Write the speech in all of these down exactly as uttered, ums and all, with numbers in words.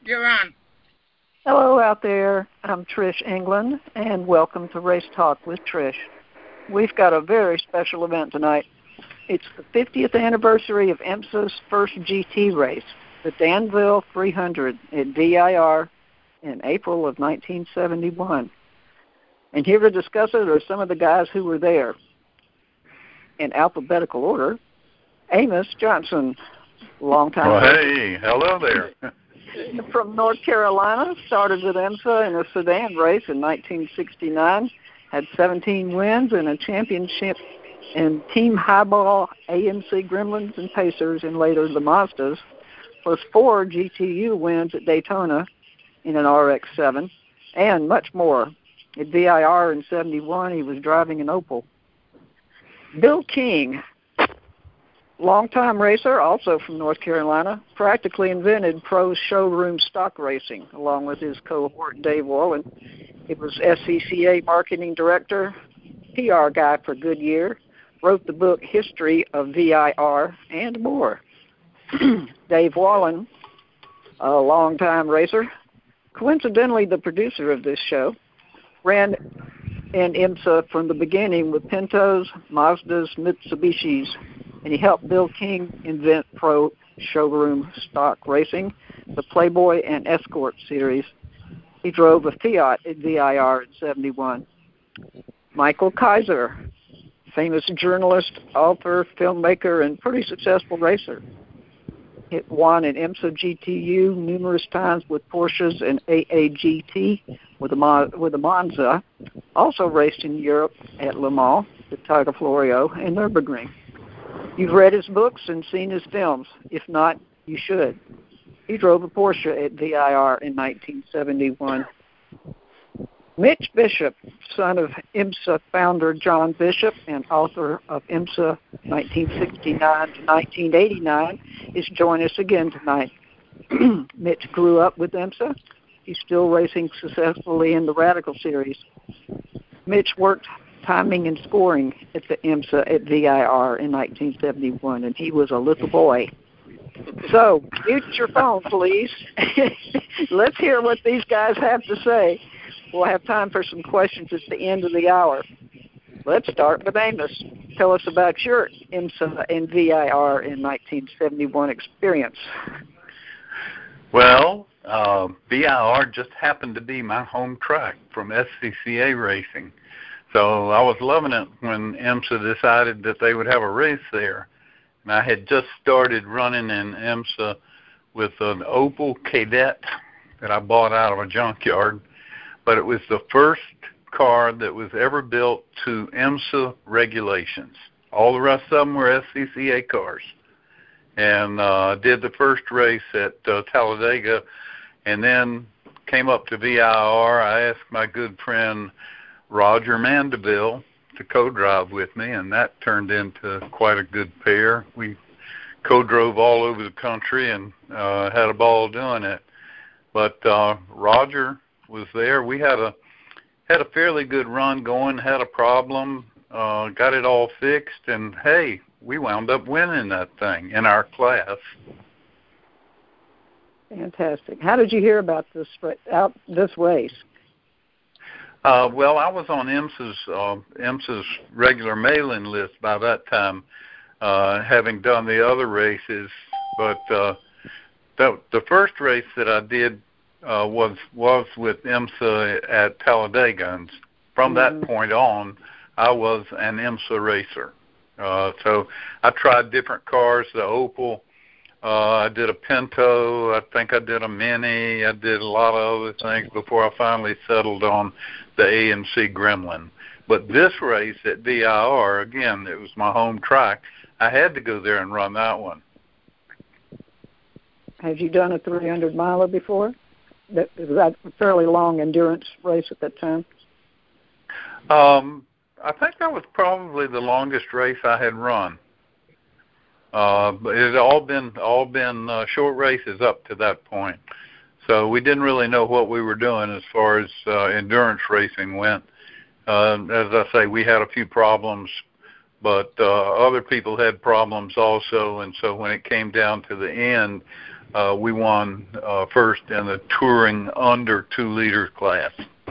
You're on. Hello out there. I'm Trish England, and welcome to Race Talk with Trish. We've got a very special event tonight. It's the fiftieth anniversary of IMSA's first G T race, the Danville three hundred at V I R in April of nineteen seventy-one. And here to discuss it are some of the guys who were there. In alphabetical order, Amos Johnson, longtime. Well, hey, hello there. From North Carolina, started with IMSA in a sedan race in nineteen sixty-nine, had seventeen wins and a championship in Team Highball, A M C Gremlins and Pacers, and later the Mazdas, plus four G T U wins at Daytona in an R X seven, and much more. At V I R in seventy-one, he was driving an Opel. Bill King, longtime racer, also from North Carolina, practically invented pro showroom stock racing, along with his cohort Dave Wallen. He was S C C A marketing director, P R guy for Goodyear, wrote the book History of V I R, and more. Dave Wallen, a longtime racer, coincidentally the producer of this show, ran in IMSA from the beginning with Pintos, Mazdas, Mitsubishis, and he helped Bill King invent pro showroom stock racing, the Playboy and Escort series. He drove a Fiat at V I R in seventy-one. Michael Kaiser, famous journalist, author, filmmaker, and pretty successful racer. He won an IMSA G T U numerous times with Porsches and A A G T with a, Mo- with a Monza. Also raced in Europe at Le Mans, the Tiger Florio, and Nürburgring. You've read his books and seen his films. If not, you should. He drove a Porsche at V I R in nineteen seventy-one. Mitch Bishop, son of IMSA founder John Bishop and author of IMSA nineteen sixty-nine to nineteen eighty-nine, is joining us again tonight. Mitch grew up with IMSA. He's still racing successfully in the Radical Series. Mitch worked timing and scoring at the IMSA at V I R in nineteen seventy-one, and he was a little boy. So, mute your phone, please. Let's hear what these guys have to say. We'll have time for some questions at the end of the hour. Let's start with Amos. Tell us about your IMSA and V I R in nineteen seventy-one experience. Well, uh, V I R just happened to be my home track from S C C A racing. So I was loving it when IMSA decided that they would have a race there. And I had just started running in IMSA with an Opel Kadett that I bought out of a junkyard. But it was the first car that was ever built to IMSA regulations. All the rest of them were S C C A cars. And I uh, did the first race at uh, Talladega, and then came up to V I R. I asked my good friend Roger Mandeville to co-drive with me, and that turned into quite a good pair. We co-drove all over the country and uh, had a ball doing it. But uh, Roger was there. We had a had a fairly good run going, had a problem, uh, got it all fixed, and hey, we wound up winning that thing in our class. Fantastic. How did you hear about this out this race? Uh, well, I was on IMSA's uh, IMSA's regular mailing list by that time, uh, having done the other races. But uh, the the first race that I did uh, was was with IMSA at Talladega, and from mm-hmm. that point on, I was an IMSA racer. Uh, so I tried different cars, the Opel. Uh, I did a Pinto. I think I did a Mini. I did a lot of other things before I finally settled on the A M C Gremlin. But this race at V I R, again, it was my home track. I had to go there and run that one. Have you done a three hundred miler before? That was that a fairly long endurance race at that time? Um, I think that was probably the longest race I had run. Uh, but it had all been all been uh, short races up to that point. So we didn't really know what we were doing as far as uh, endurance racing went. Uh, as I say, we had a few problems, but uh, other people had problems also. And so when it came down to the end, uh, we won uh, first in the touring under two liter class.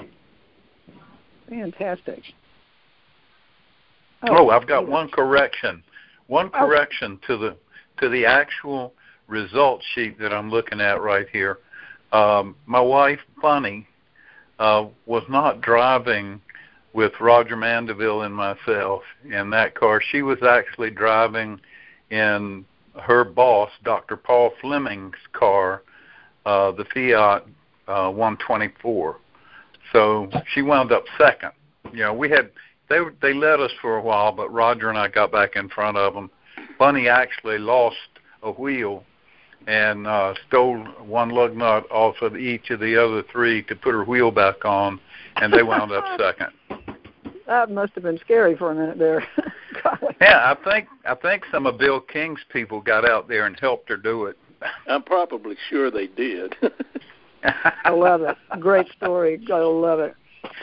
Fantastic. Oh, oh I've got one correction. One correction oh. to the to the actual results sheet that I'm looking at right here. Um, my wife, Bunny, uh, was not driving with Roger Mandeville and myself in that car. She was actually driving in her boss, Doctor Paul Fleming's car, uh, the Fiat uh, one twenty-four. So she wound up second. You know, we had they they led us for a while, but Roger and I got back in front of them. Bunny actually lost a wheel and uh, stole one lug nut off of each of the other three to put her wheel back on, and they wound up second. That must have been scary for a minute there. Yeah, I think I think some of Bill King's people got out there and helped her do it. I'm probably sure they did. I love it. Great story. I love it.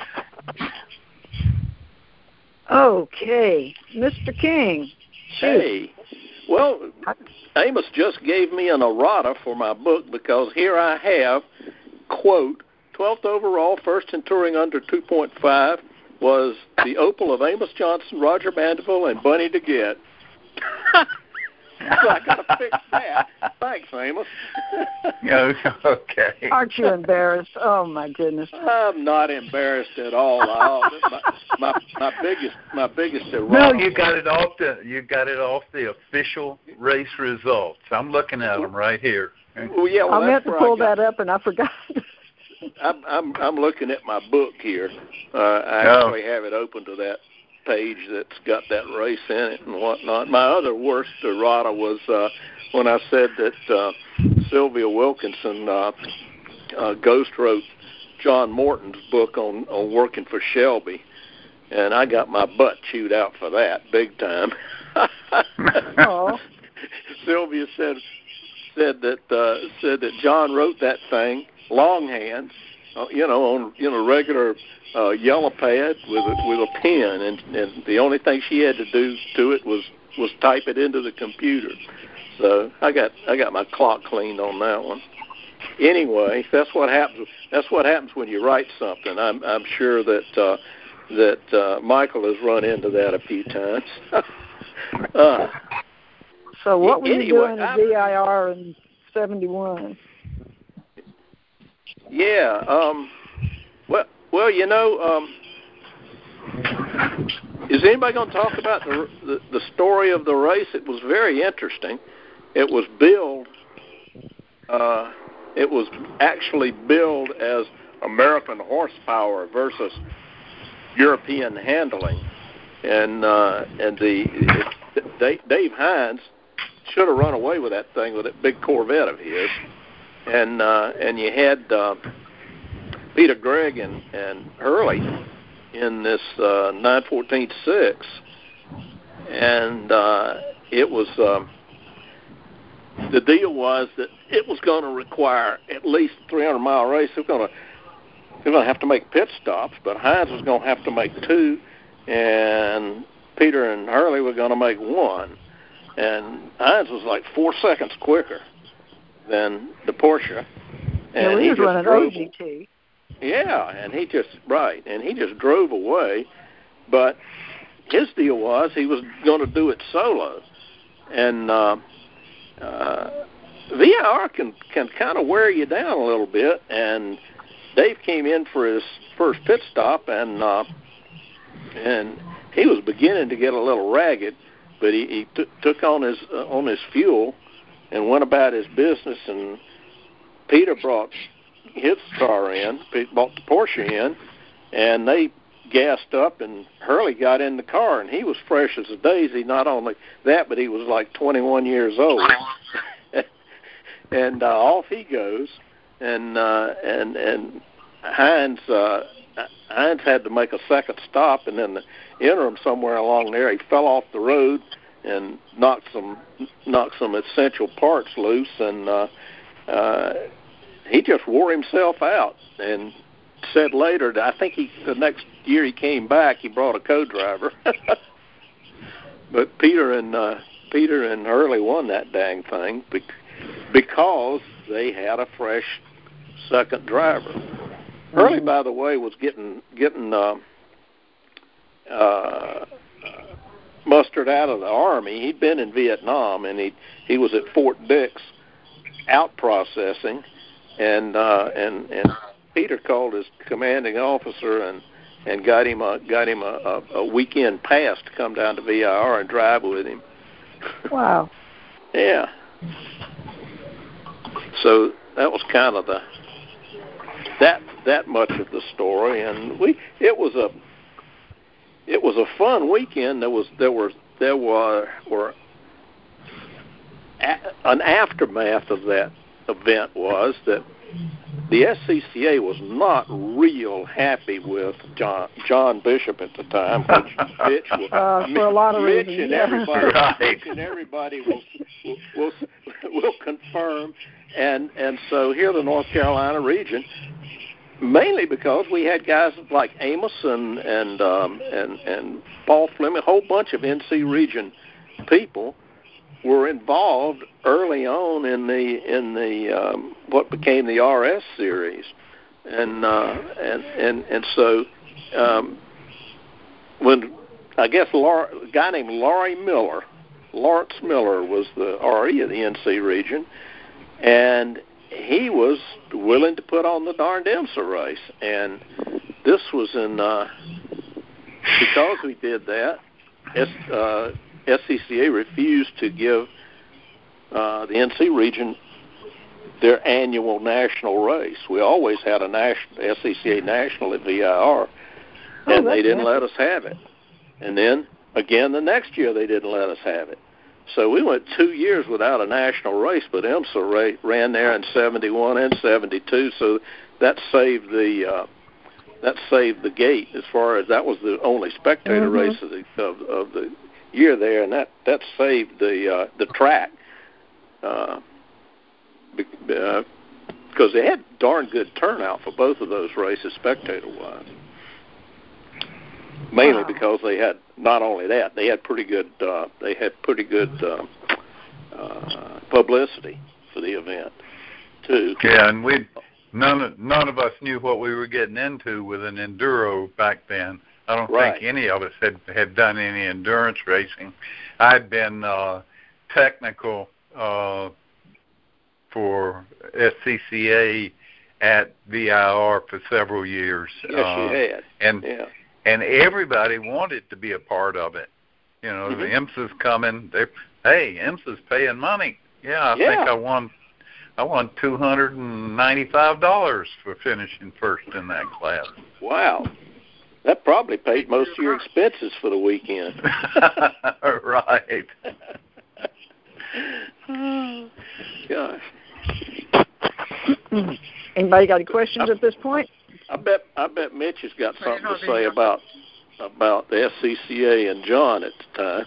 Okay, Mister King. Shoot. Hey, well, Amos just gave me an errata for my book because here I have, quote, twelfth overall, first in touring under two point five, was the Opel of Amos Johnson, Roger Mandeville, and Bunny DeGette. So I got to fix that. Thanks, Amos. Okay. Aren't you embarrassed? Oh my goodness. I'm not embarrassed at all. all my, my my biggest my biggest errata. No, you got it off the you got it off the official race results. I'm looking at them right here. Well, yeah, well, I meant to pull that up and I forgot. I'm I'm I'm looking at my book here. Uh, I actually have it open to that page that's got that race in it and whatnot. My other worst errata was uh, when I said that uh, Sylvia Wilkinson uh, uh, ghost wrote John Morton's book on, on working for Shelby, and I got my butt chewed out for that big time. Oh. Sylvia said said that uh, said that John wrote that thing longhand, uh, you know, on you know regular. Uh, yellow pad with a, with a pen, and, and the only thing she had to do to it was, was type it into the computer. So I got I got my clock cleaned on that one. Anyway, that's what happens. That's what happens when you write something. I'm I'm sure that uh, that uh, Michael has run into that a few times. uh, so what were anyway, you doing at I'm, V I R in seventy-one? Yeah. Um, well. Well, you know, um, is anybody going to talk about the, the the story of the race? It was very interesting. It was billed. Uh, it was actually billed as American horsepower versus European handling, and uh, and the it, Dave Hines should have run away with that thing with that big Corvette of his, and uh, and you had. Uh, Peter Gregg and, and Hurley in this uh, nine fourteen six, and uh, it was um, the deal was that it was going to require at least a three hundred mile race. They're going to they're going to have to make pit stops, but Hines was going to have to make two, and Peter and Hurley were going to make one, and Hines was like four seconds quicker than the Porsche. And yeah, he was running O G T. Yeah, and he just, right, and he just drove away, but his deal was he was going to do it solo, and uh, uh, V I R can, can kind of wear you down a little bit, and Dave came in for his first pit stop, and uh, and he was beginning to get a little ragged, but he, he t- took on his, uh, on his fuel and went about his business, and Peter brought his car in, bought the Porsche in, and they gassed up, and Hurley got in the car, and he was fresh as a daisy. Not only that, but he was like twenty-one years old. And uh, off he goes, and uh, and and Hines uh, Hines had to make a second stop, and in the interim somewhere along there, he fell off the road and knocked some knocked some essential parts loose, and uh, uh, he just wore himself out. And said later, I think he the next year he came back, he brought a co-driver. But Peter and uh, Peter and Hurley won that dang thing because they had a fresh second driver. Hurley, by the way, was getting getting uh, uh, mustered out of the Army. He'd been in Vietnam, and he he was at Fort Dix out processing, and uh, and and Peter called his commanding officer and, and got him a got him a, a, a weekend pass to come down to V I R and drive with him. Wow. Yeah. So that was kind of the that that much of the story, and we it was a it was a fun weekend. There was there was there were were a, an aftermath of that event was that the S C C A was not real happy with John John Bishop at the time. Which Mitch will, uh, for a lot of Mitch reasons. and Yeah. everybody, Right. Mitch and everybody will will, will will confirm. And and so here in the North Carolina region, mainly because we had guys like Amos and and um, and and Paul Fleming, a whole bunch of N C region people were involved early on in the in the um, what became the R S series, and uh, and and and so um, when I guess Laura, a guy named Laurie Miller, Lawrence Miller was the R E of the N C region, and he was willing to put on the darned IMSA race, and this was in uh, because we did that. S, uh, S C C A refused to give uh, the N C region their annual national race. We always had a national S C C A national at V I R, and Oh, they didn't nice. let us have it. And then again the next year they didn't let us have it. So we went two years without a national race, but IMSA ran there in seventy-one and seventy-two, so that saved the uh, that saved the gate as far as that was the only spectator Mm-hmm. race of the, of, of the year there, and that, that saved the uh, the track uh, because uh, they had darn good turnout for both of those races spectator-wise. Mainly Wow. because they had not only that, they had pretty good uh, they had pretty good uh, uh, publicity for the event too. Yeah, and we none of, none of us knew what we were getting into with an enduro back then. I don't Right. think any of us had had done any endurance racing. I'd been uh, technical uh, for S C C A at V I R for several years. Yes, uh, you had. And yeah. and everybody wanted to be a part of it. You know, Mm-hmm. the IMSA's coming. They, hey, IMSA's paying money. Yeah, I Yeah. think I won. I won two hundred and ninety-five dollars for finishing first in that class. Wow. That probably paid most of your expenses for the weekend. Right. Oh, gosh. Anybody got any questions at this point? I bet I bet Mitch has got Well, something you know, to the, say uh, about about the S C C A and John at the time.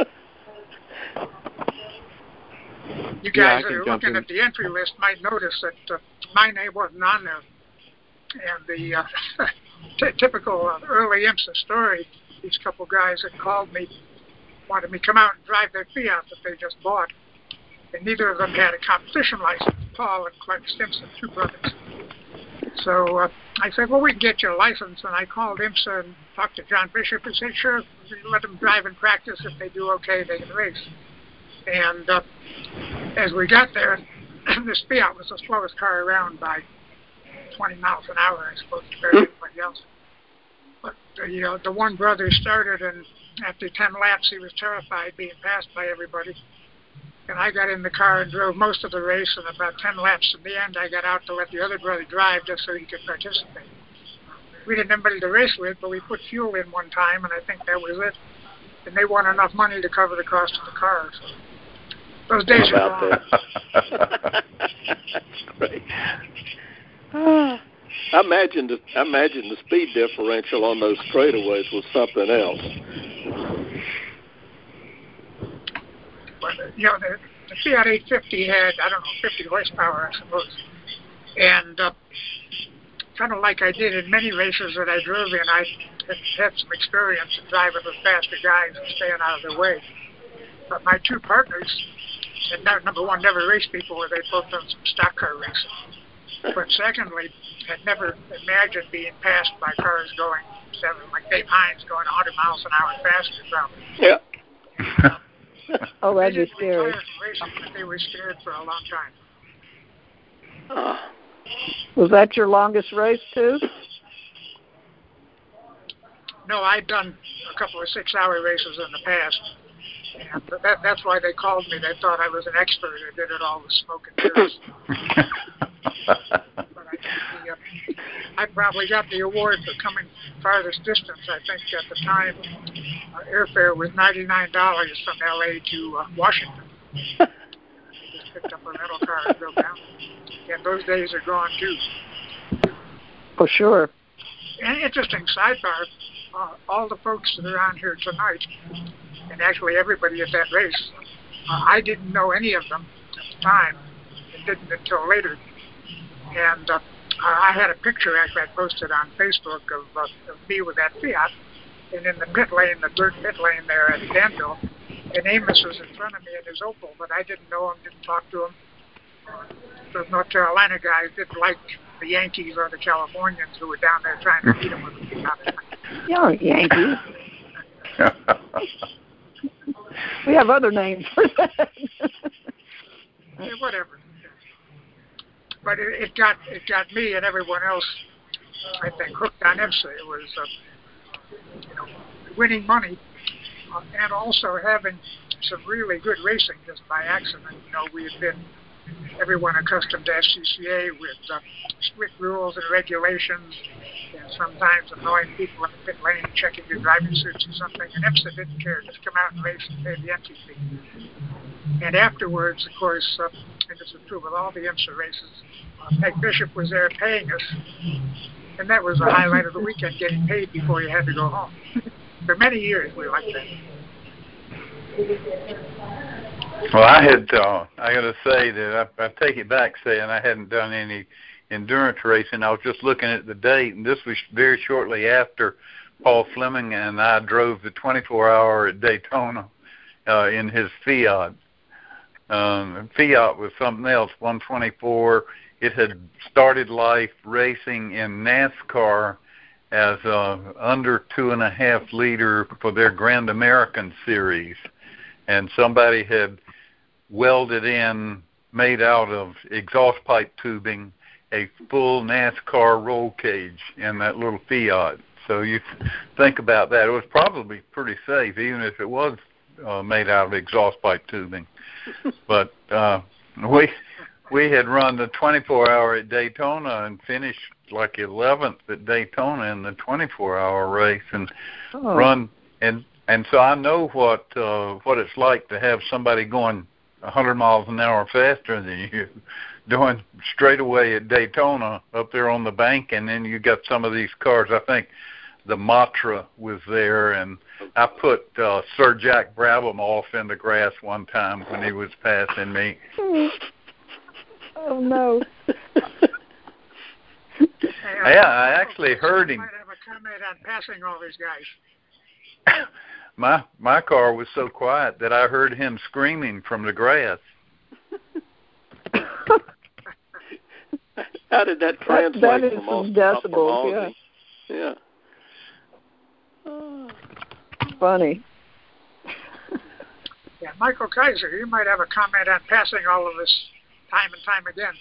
You Yeah, I guys can that are jump looking in. at the entry list might notice that uh, my name wasn't on there. And the uh, t- typical uh, early IMSA story, these couple guys that called me wanted me to come out and drive their Fiat that they just bought. And neither of them had a competition license, Paul and Clark Stimson, two brothers. So uh, I said, well, we can get you a license. And I called IMSA and talked to John Bishop and said, sure, let them drive and practice. If they do okay, they can race. And uh, as we got there, this Fiat was the slowest car around by twenty miles an hour, I suppose, compared to anybody else. But the, uh, the one brother started, and after ten laps, he was terrified being passed by everybody. And I got in the car and drove most of the race, and about ten laps in the end, I got out to let the other brother drive just so he could participate. We didn't have anybody to race with, but we put fuel in one time, and I think that was it. And they won enough money to cover the cost of the car. So those days How are about gone. that? That's great. I imagine the I imagine the speed differential on those straightaways was something else. But, uh, you know, the, the Fiat eight fifty had, I don't know, fifty horsepower, I suppose. And uh, kind of like I did in many races that I drove in, I had, had some experience in driving with faster guys and staying out of their way. But my two partners and no, number one, never raced before. They'd both done some stock car racing. But secondly, had never imagined being passed by cars going seven, like Dave Hines going one hundred miles an hour faster, probably. Yeah. Oh, that'd they be scary. retired from racing, but they were scared for a long time. Uh, Was that your longest race, too? No, I'd done a couple of six-hour races in the past, and that, that's why they called me. They thought I was an expert. I did it all with smoke and mirrors. But I, the, uh, I probably got the award for coming farthest distance. I think at the time, uh, airfare was ninety-nine dollars from L A to uh, Washington. I just picked up a rental car and drove down. And those days are gone, too. For sure. An interesting sidebar, uh, all the folks that are on here tonight, and actually everybody at that race, uh, I didn't know any of them at the time, and didn't until later. And uh, I had a picture actually I posted on Facebook of, uh, of me with that Fiat, and in the pit lane, the dirt pit lane there at Danville, and Amos was in front of me in his Opel, but I didn't know him, didn't talk to him. Those North Carolina guys didn't like the Yankees or the Californians who were down there trying to beat them with the Fiat. You aren't Yankees. We have other names for that. Yeah, whatever. But it, it got it got me and everyone else, I think, hooked on IMSA. It was, uh, you know, winning money uh, and also having some really good racing just by accident. You know, we had been everyone accustomed to S C C A with uh, strict rules and regulations, and sometimes annoying people in the pit lane checking your driving suits or something. And IMSA didn't care; just come out and race and pay the entry fee. And afterwards, of course, uh, and this is true with all the IMSA races, uh, Meg Bishop was there paying us, and that was the highlight of the weekend, getting paid before you had to go home. For many years, we liked that. Well, I had, uh, I got to say that I, I take it back saying I hadn't done any endurance racing. I was just looking at the date, and this was very shortly after Paul Fleming and I drove the twenty-four hour at Daytona uh, in his Fiat. Um, Fiat was something else, one twenty-four. It had started life racing in NASCAR as a under two and a half liter for their Grand American Series, and somebody had welded in, made out of exhaust pipe tubing, a full NASCAR roll cage in that little Fiat. So you think about that. It was probably pretty safe, even if it was uh, made out of exhaust pipe tubing. But uh, we we had run the twenty-four hour at Daytona and finished like eleventh at Daytona in the twenty-four hour race, and oh. run and and so I know what uh, what it's like to have somebody going one hundred miles an hour faster than you, doing straightaway at Daytona up there on the bank, and then you got some of these cars. I think the Matra was there, and I put uh, Sir Jack Brabham off in the grass one time when he was passing me. Oh, no. Yeah, I actually heard him. I might have a comment on passing all these guys. My my car was so quiet that I heard him screaming from the grass. How did that translate that, that is from some Austin, decibels, yeah. Yeah. Oh. Funny. Yeah, Michael Kaiser, you might have a comment on passing all of this time and time again.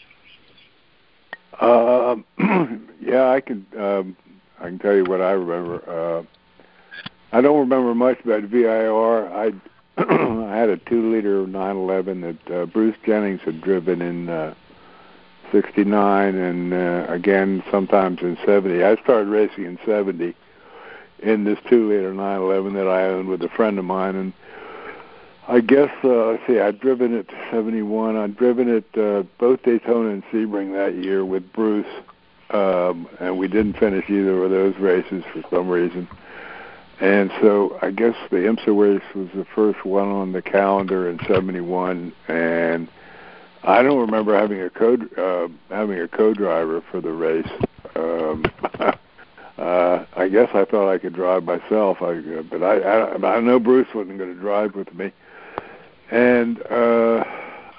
Um, yeah, I can. Um, I can tell you what I remember. Uh, I don't remember much about V I R. I I had a two-liter nine eleven that uh, Bruce Jennings had driven in uh, sixty-nine, and uh, again sometimes in seventy. I started racing in seventy in this two-liter nine eleven that I owned with a friend of mine, and I guess, uh, let's see, I'd driven it to seventy-one. I'd driven it uh, both Daytona and Sebring that year with Bruce, um, and we didn't finish either of those races for some reason. And so I guess the IMSA race was the first one on the calendar in seventy-one, and I don't remember having a co uh, having a co-driver for the race. Um, uh, I guess I thought I could drive myself, I, uh, but I, I I know Bruce wasn't going to drive with me. And uh,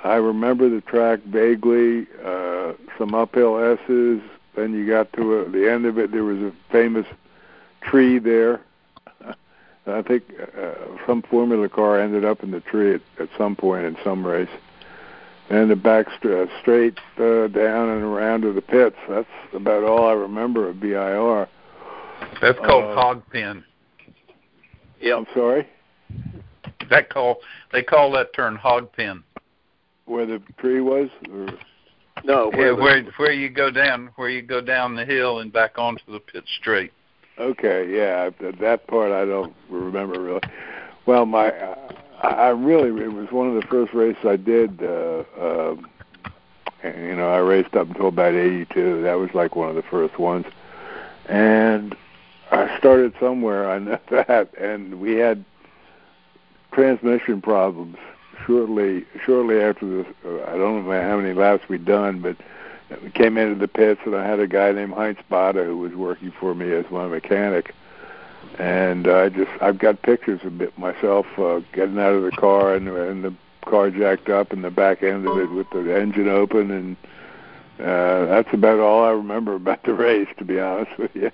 I remember the track vaguely, uh, some uphill S's. Then you got to a, the end of it. There was a famous tree there. I think uh, some Formula car ended up in the tree at, at some point in some race. And the back st- straight uh, down and around to the pits. That's about all I remember of V I R. That's called uh, hog pen. Yeah. I'm sorry? That call they call that turn hog pen. Where the tree was? Or? No, where, Yeah, the, where where you go down where you go down the hill and back onto the pit straight. Okay, yeah, that part I don't remember really. Well, my, uh, I really, it was one of the first races I did. Uh, uh, and, you know, I raced up until about eighty-two. That was like one of the first ones. And I started somewhere, I know that, and we had transmission problems shortly, shortly after this. Uh, I don't know how many laps we'd done, but we came into the pits, and I had a guy named Heinz Bada who was working for me as my mechanic. And I just, I've got pictures of it myself uh, getting out of the car and, and the car jacked up and the back end of it with the engine open. And uh, that's about all I remember about the race, to be honest with you.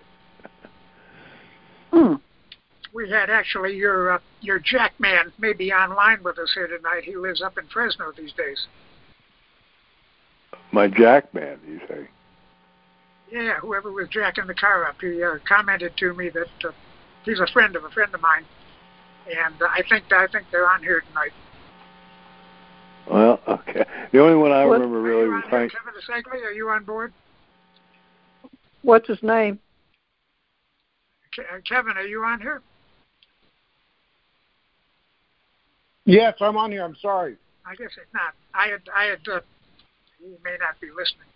Hmm. We had actually your uh, your Jack man maybe online with us here tonight. He lives up in Fresno these days. My Jack man, you say? Yeah, whoever was jacking the car up, he uh, commented to me that uh, he's a friend of a friend of mine, and uh, I think I think they're on here tonight. Well, okay. The only one I What? remember really was Hank. Hank. Kevin DeSegli, are you on board? What's his name? Ke- Kevin, are you on here? Yes, I'm on here. I'm sorry. I guess it's not. I had I had. Uh, he may not be listening.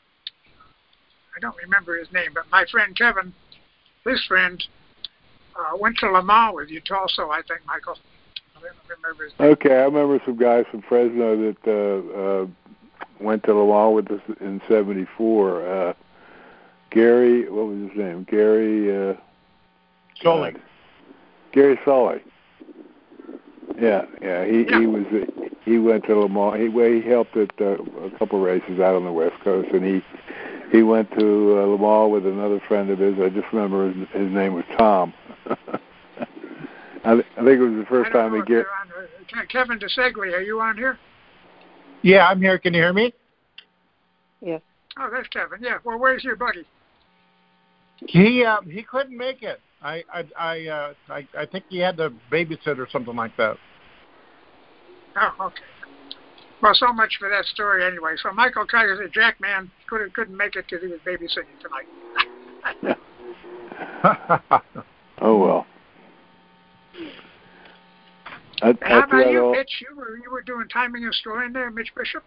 I don't remember his name, but my friend Kevin, his friend, uh, went to Le Mans with you also, I think, Michael. I don't remember his name. Okay, I remember some guys from Fresno that uh, uh, went to Le Mans with us in seventy-four. Uh, Gary, what was his name? Gary... Uh, Sully. God. Gary Sully. Yeah, yeah, he Yeah. he was he went to Le Mans. He he helped at uh, a couple races out on the West Coast, and he he went to uh, Le Mans with another friend of his. I just remember his, his name was Tom. I, th- I think it was the first time he get. On, uh, Kevin DeSegli, are you on here? Yeah, I'm here. Can you hear me? Yes. Oh, that's Kevin. Yeah. Well, where's your buddy? He uh, he couldn't make it. I I I, uh, I I think he had to babysit or something like that. Oh, okay. Well, so much for that story anyway. So Michael Kaiser, the Jackman, couldn't couldn't make it because he was babysitting tonight. Oh well. I, How about you, all... Mitch? You were you were doing timing and scoring there, Mitch Bishop.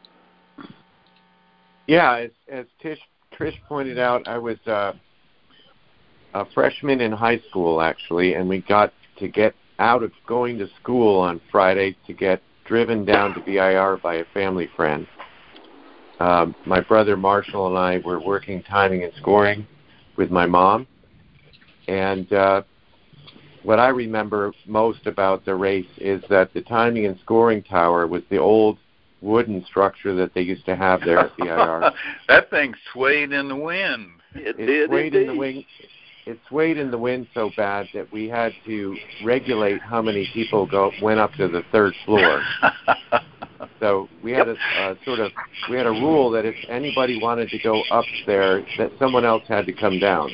Yeah, as as Tish Trish pointed out, I was uh, a freshman in high school actually, and we got to get out of going to school on Friday to get driven down to V I R by a family friend. Um, my brother Marshall and I were working timing and scoring with my mom, and uh, what I remember most about the race is that the timing and scoring tower was the old wooden structure that they used to have there at V I R. That thing swayed in the wind. It, It did swayed indeed. in the wind. It swayed in the wind so bad that we had to regulate how many people go went up to the third floor. So we had a uh, sort of we had a rule that if anybody wanted to go up there, that someone else had to come down.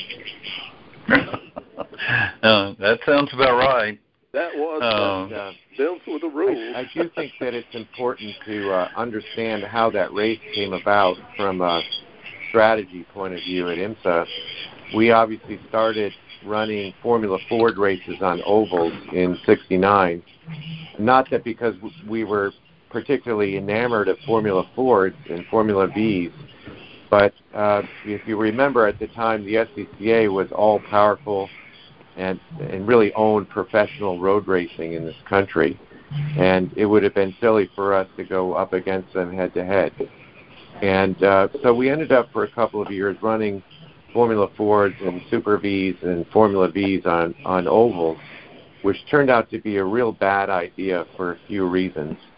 uh, that sounds about right. That was Um, uh, built with the rules. I, I do think that it's important to uh, understand how that race came about from a strategy point of view at IMSA. We obviously started running Formula Ford races on ovals in sixty-nine. Not that because we were particularly enamored of Formula Fords and Formula Vs, but uh, if you remember at the time, the S C C A was all-powerful and, and really owned professional road racing in this country. And it would have been silly for us to go up against them head-to-head. And uh, so we ended up for a couple of years running Formula Fords and Super Vs and Formula Vs on, on ovals, which turned out to be a real bad idea for a few reasons.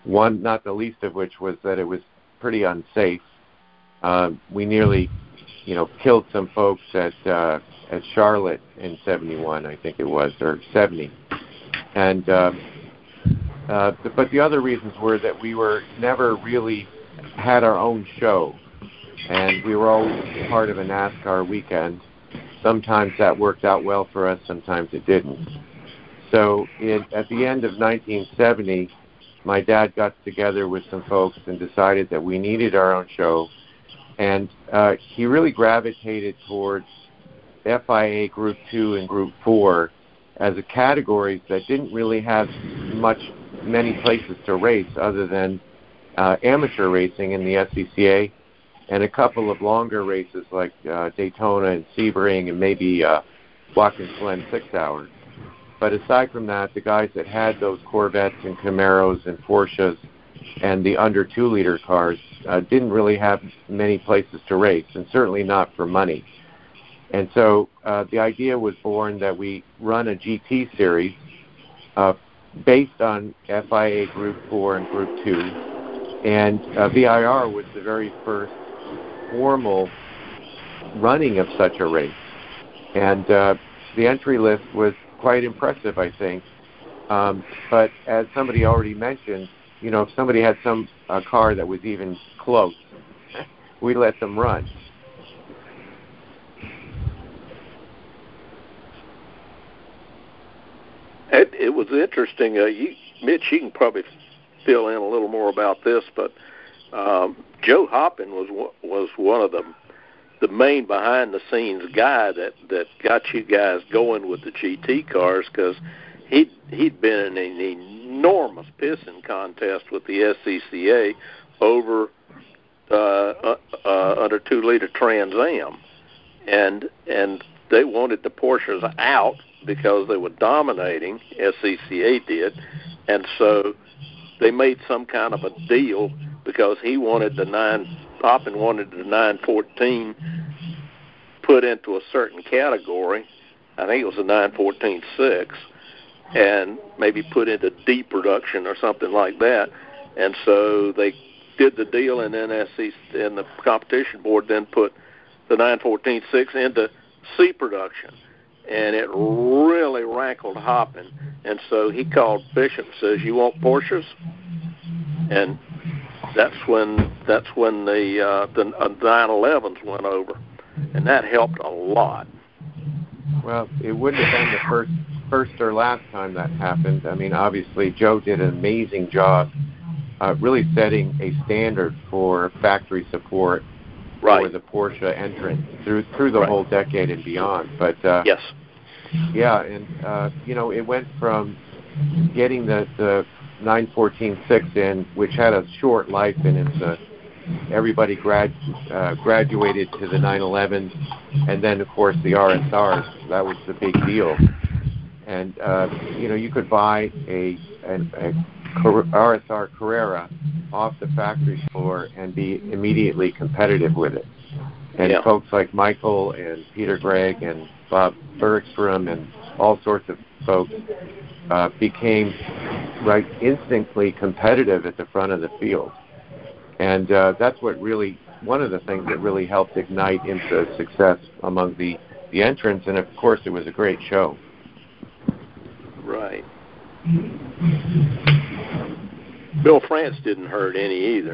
One, not the least of which, was that it was pretty unsafe. Uh, we nearly, you know, killed some folks at uh, at Charlotte in seventy-one, I think it was, or seventy. And uh, uh, but the other reasons were that we were never really had our own show, and we were always part of a NASCAR weekend. Sometimes that worked out well for us, sometimes it didn't. So in, at the end of nineteen seventy, my dad got together with some folks and decided that we needed our own show, and uh, he really gravitated towards F I A Group two and Group four as a categories that didn't really have much, many places to race other than uh, amateur racing in the S C C A and a couple of longer races like uh, Daytona and Sebring and maybe uh, Watkins Glen six hours. But aside from that, the guys that had those Corvettes and Camaros and Porsches and the under two-liter cars uh, didn't really have many places to race, and certainly not for money. And so uh, the idea was born that we run a G T series uh, based on F I A Group four and Group two, and uh, V I R was the very first formal running of such a race. And uh, the entry list was quite impressive, I think. Um, but as somebody already mentioned, you know, if somebody had some a car that was even close, we let them run. It, it was interesting. Uh, you, Mitch, you can probably fill in a little more about this, but um, Joe Hoppin was was one of the the main behind the scenes guy that, that got you guys going with the G T cars, because he he'd been in an enormous pissing contest with the S C C A over uh, uh, uh, under two liter Trans Am, and and they wanted the Porsches out because they were dominating. S C C A did, and so they made some kind of a deal because he wanted the nine. Hoppin wanted the nine fourteen put into a certain category. I think it was a nine fourteen six, and maybe put into D production or something like that. And so they did the deal, and then S C and the competition board then put the nine fourteen six into C production, and it really rankled Hoppin. And so he called Bishop and says, "You want Porsches?" And that's when that's when the uh, the nine elevens went over, and that helped a lot. Well, it wouldn't have been the first first or last time that happened. I mean, obviously, Joe did an amazing job, uh, really setting a standard for factory support right. for the Porsche entrant through through the right. whole decade and beyond. But uh, yes, yeah, and uh, you know, it went from getting the the nine fourteen six in, which had a short life in IMSA. Everybody grad, uh, graduated to the nine eleven, and then, of course, the R S Rs. That was the big deal. And, uh, you know, you could buy a, a, a R S R Carrera off the factory floor and be immediately competitive with it. And yeah. folks like Michael and Peter Gregg and Bob Bergstrom and all sorts of folks uh, became right instantly competitive at the front of the field. And uh, that's what really, one of the things that really helped ignite IMSA's success among the, the entrants. And, of course, it was a great show. Right. Bill France didn't hurt any either.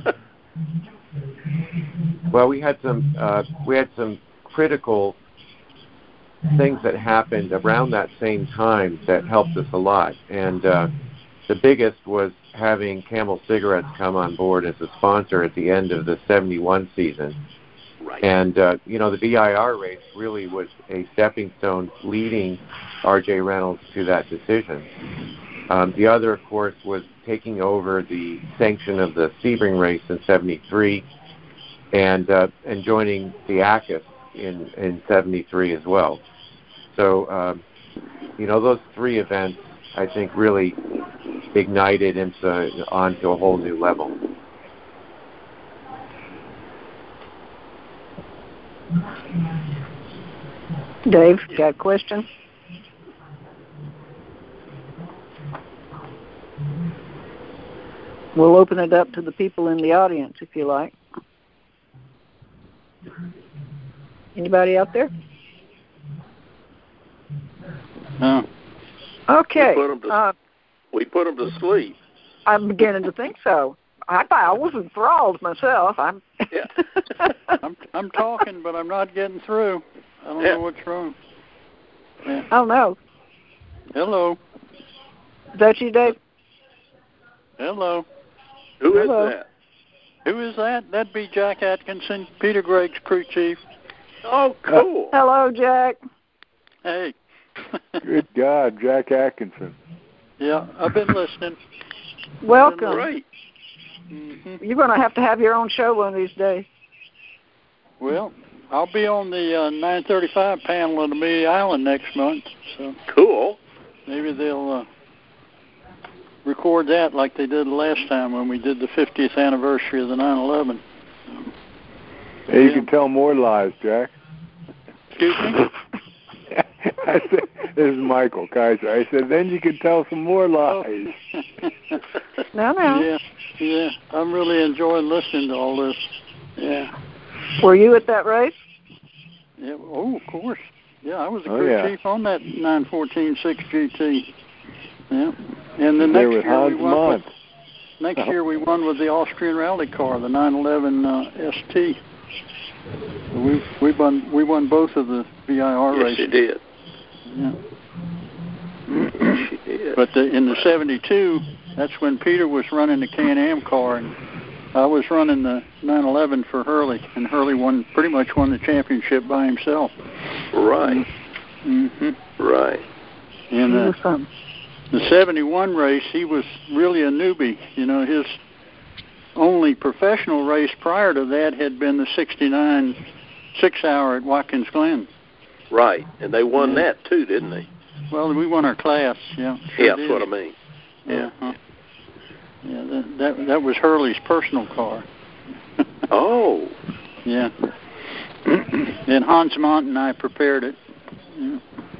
Well, we had some uh, we had some critical things that happened around that same time that helped us a lot. And uh, the biggest was having Camel Cigarettes come on board as a sponsor at the end of the seventy-one season. Right. And, uh, you know, the V I R race really was a stepping stone leading R J Reynolds to that decision. Um, the other, of course, was taking over the sanction of the Sebring race in seventy-three and uh, and joining the A C U S in, in seventy-three as well. So, um, you know, those three events, I think, really ignited IMSA onto a whole new level. Dave, got a question? We'll open it up to the people in the audience if you like. Anybody out there? No. Okay. We put them to, uh, we put them to sleep. I'm beginning to think so. I I was enthralled myself. I'm. Yeah. I'm I'm talking, but I'm not getting through. I don't Yeah. know what's wrong. Yeah. I don't know. Hello. Is that you, Dave? Hello. Who is Hello. that? Who is that? That'd be Jack Atkinson, Peter Gregg's crew chief. Oh, cool. Hello, Jack. Hey. Good God, Jack Atkinson. Yeah, I've been listening. Welcome. Great. Mm-hmm. You're going to have to have your own show one of these days. Well, I'll be on the uh, nine thirty-five panel of the Amelia Island next month, so Cool. maybe they'll uh, record that like they did last time when we did the fiftieth anniversary of the nine eleven. Hey, you Yeah. can tell more lies, Jack. Excuse me? I said, this is Michael Kaiser. I said, then you can tell some more lies. No, no. Yeah, yeah. I'm really enjoying listening to all this. Yeah. Were you at that race? Yeah. Oh, of course. Yeah, I was a Oh, crew yeah. chief on that nine fourteen six G T. Yeah. And the There next with year we Hans won Mont. with, next year we won with the Austrian rally car, the nine eleven uh, S T. We we won we won both of the V I R Yes, races. you did. Yeah. Yes, you did. But the, in the seventy-two, that's when Peter was running the Can-Am car, and I was running the nine eleven for Hurley, and Hurley won pretty much won the championship by himself. Right. Mm-hmm. Right. And He uh, was fun. the seventy-one race, he was really a newbie. You know, his only professional race prior to that had been the sixty-nine six-hour at Watkins Glen. Right. And they won Yeah. that too, didn't they? Well, we won our class, yeah. Sure Yeah, did. that's what I mean. Yeah. Uh-huh. Yeah, that, that that was Hurley's personal car. Oh. Yeah. And Hans Mont and I prepared it. Yeah.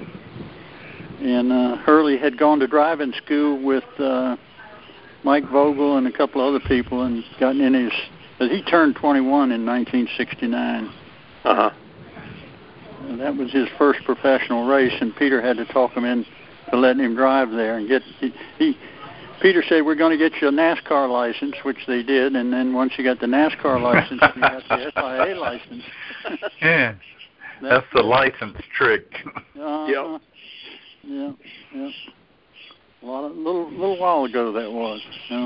And uh, Hurley had gone to driving school with uh, Mike Vogel and a couple other people and gotten in his... He turned twenty-one in nineteen sixty-nine. Uh-huh. And that was his first professional race, and Peter had to talk him in to letting him drive there. And get he, he Peter said, we're going to get you a NASCAR license, which they did, and then once you got the NASCAR license, you got the F I A license. Yeah, that's the license trick. Uh-huh. Yep. Yeah, yeah. A lot of, little little while ago that was. Yeah.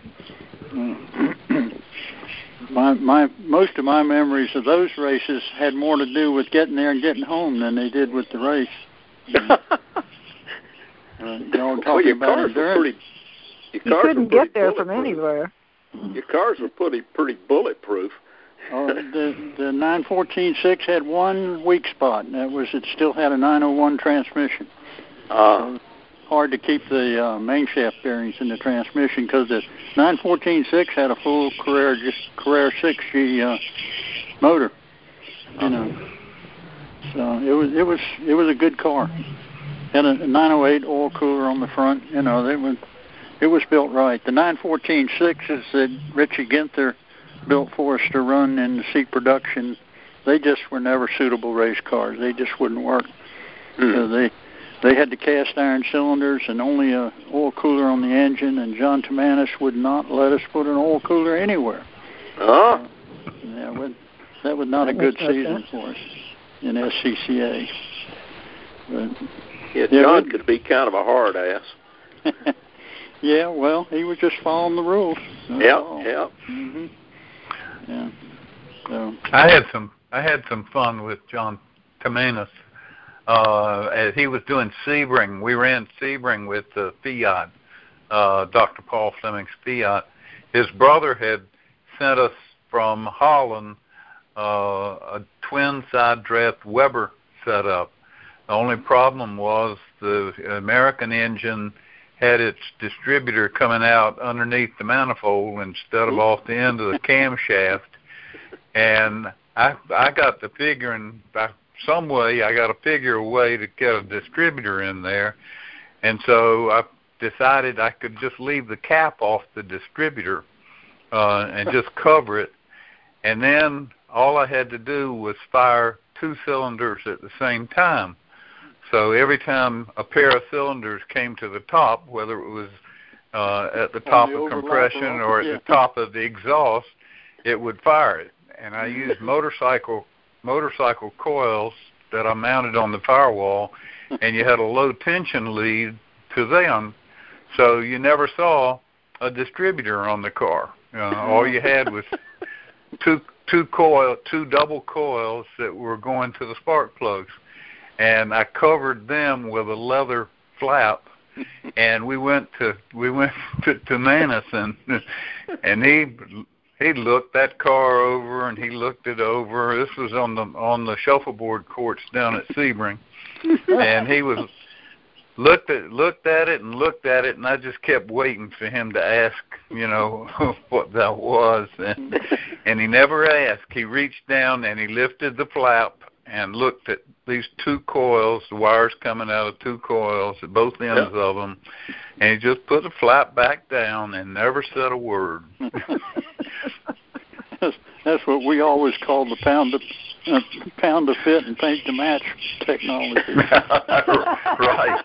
Uh, my my most of my memories of those races had more to do with getting there and getting home than they did with the race. Yeah. Uh, you know, talking well, your about cars endurance. were pretty. Your You cars couldn't were pretty get there from bulletproof. anywhere. Your cars were pretty pretty bulletproof. Uh, the the nine fourteen six had one weak spot, and that was it still had a nine oh one transmission. Ah. So hard to keep the uh, main shaft bearings in the transmission because the nine fourteen six had a full Carrera just Carrera six G uh, motor. You know, so it was it was it was a good car. Had a nine oh eight oil cooler on the front. You know, it was it was built right. The nine fourteen sixes that Richie Ginther built for us to run in the seat production, they just were never suitable race cars. They just wouldn't work. Hmm. So they they had the cast iron cylinders and only a oil cooler on the engine. And John Tomanis would not let us put an oil cooler anywhere. Oh. Uh, yeah, would, that was not That a good makes no season sense. for us in S C C A. But Yeah, Yeah, John we- could be kind of a hard ass. yeah, well, he was just following the rules. That's Yep, all. yep. hmm Yeah. So. I had some I had some fun with John Tomanis. Uh, as he was doing Sebring, we ran Sebring with uh, Fiat, uh, Doctor Paul Fleming's Fiat. His brother had sent us from Holland uh, a twin side draft Weber setup. The only problem was the American engine had its distributor coming out underneath the manifold instead of off the end of the camshaft. And I I got to figuring by some way I got to figure a way to get a distributor in there, and so I decided I could just leave the cap off the distributor uh, and just cover it. And then all I had to do was fire two cylinders at the same time. So every time a pair of cylinders came to the top, whether it was uh, at the top the of compression or at yeah. the top of the exhaust, it would fire it. And I used motorcycle motorcycle coils that I mounted on the firewall, and you had a low tension lead to them, so you never saw a distributor on the car. Uh, all you had was two two coil two double coils that were going to the spark plugs, and I covered them with a leather flap. And we went to we went to, to Manus, and and he he looked that car over, and he looked it over. This was on the on the shuffleboard courts down at Sebring, and he was looked at looked at it and looked at it, and I just kept waiting for him to ask, you know, what that was, and and he never asked. He reached down and he lifted the flap and looked at these two coils, the wires coming out of two coils at both ends yep. of them, and he just put the flap back down and never said a word. that's, that's what we always call the pound to uh, pound to fit and paint to match technology. Right.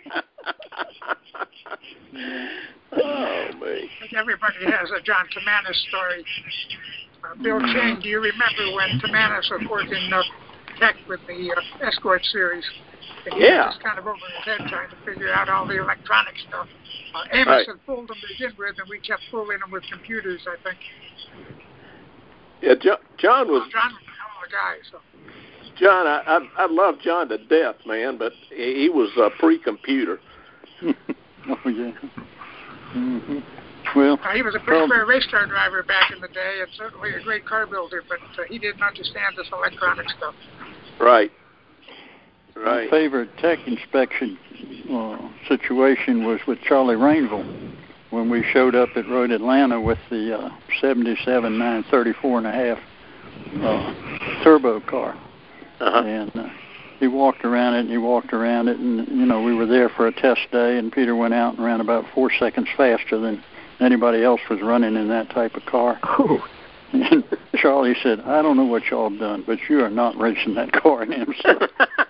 Oh, me. Everybody has a John Timanus story. Uh, Bill Chang, do you remember when Timanus was working uh, tech with the uh, Escort series? And he yeah. was just kind of over his head trying to figure out all the electronic stuff. Uh, Amos right. had fooled him to begin with, and we kept fooling him with computers, I think. Yeah, John, John was... Well, John was a hell of a guy, so... John, I, I I love John to death, man, but he, he was uh, pre-computer. Oh, yeah. Mm-hmm. Well, uh, he was a pretty fair race car driver back in the day, and certainly a great car builder, but uh, he didn't understand this electronic stuff. Right. Right. My favorite tech inspection uh, situation was with Charlie Rainville when we showed up at Road Atlanta with the uh, seventy-seven nine thirty-four and a half uh, turbo car. Uh-huh. And uh, he walked around it and he walked around it, and, you know, we were there for a test day, and Peter went out and ran about four seconds faster than anybody else was running in that type of car. Oh. And Charlie said, I don't know what y'all have done, but you are not racing that car in IMSA.